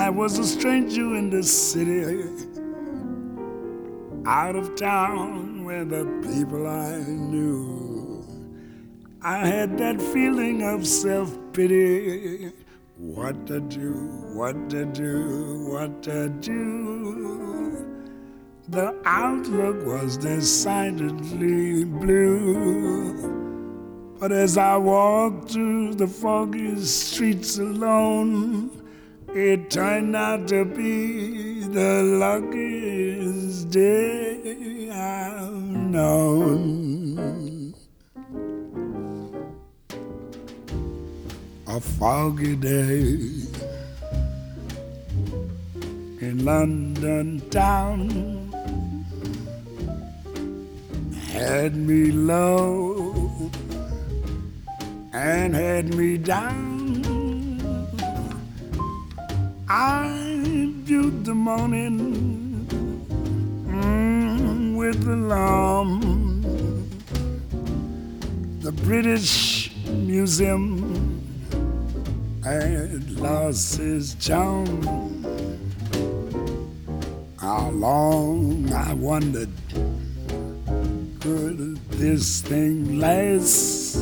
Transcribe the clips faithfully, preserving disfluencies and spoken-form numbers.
I was a stranger in the city, out of town where the people I knew. I had that feeling of self-pity. What to do, what to do, what to do. The outlook was decidedly blue. But as I walked through the foggy streets alone, it turned out to be the luckiest day I've known. A foggy day in London town had me low and had me down. I viewed the morning mm, with alarm. The British Museum had lost its charm. How long, I wondered, could this thing last?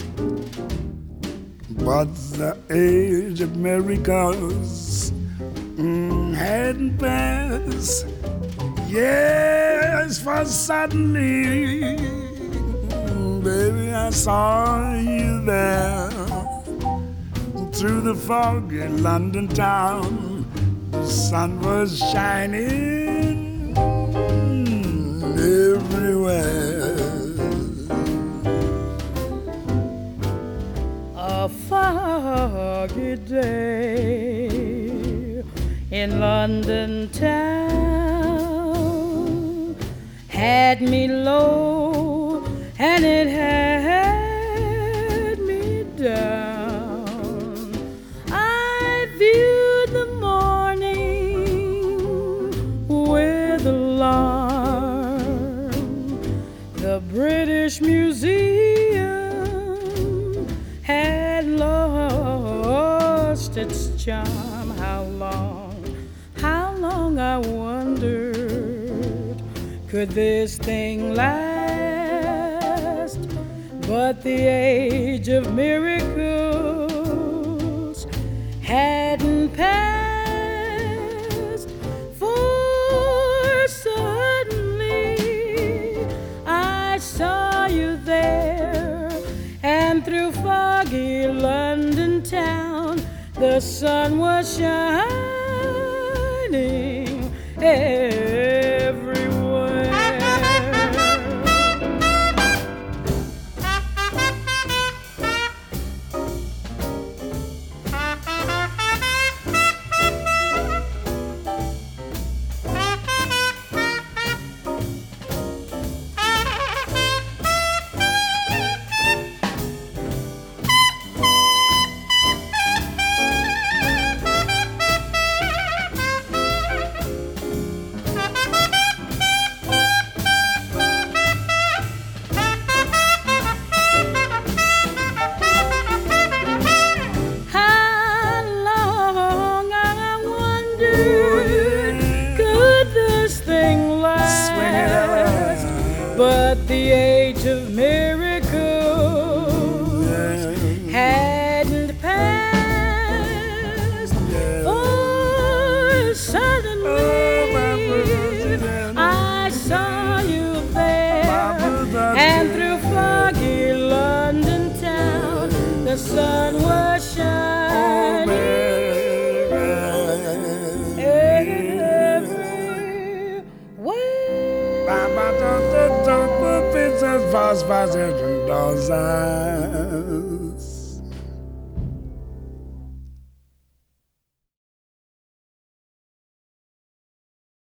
But the age of miracles mm, hadn't passed. Yes, for suddenly, baby, I saw you there. Through the foggy London town, the sun was shining everywhere. A foggy day in London town had me low and it had me down. I viewed the morning with alarm. The British Museum had lost its charm. How long, how long I wondered, could this thing last? But the age of miracles hadn't passed, for suddenly I saw you there, and through foggy London town the sun was shining everywhere. But the age of miracles hadn't passed, for suddenly I saw you there, and through foggy London town the sun was shining everywhere. Fast, fast, and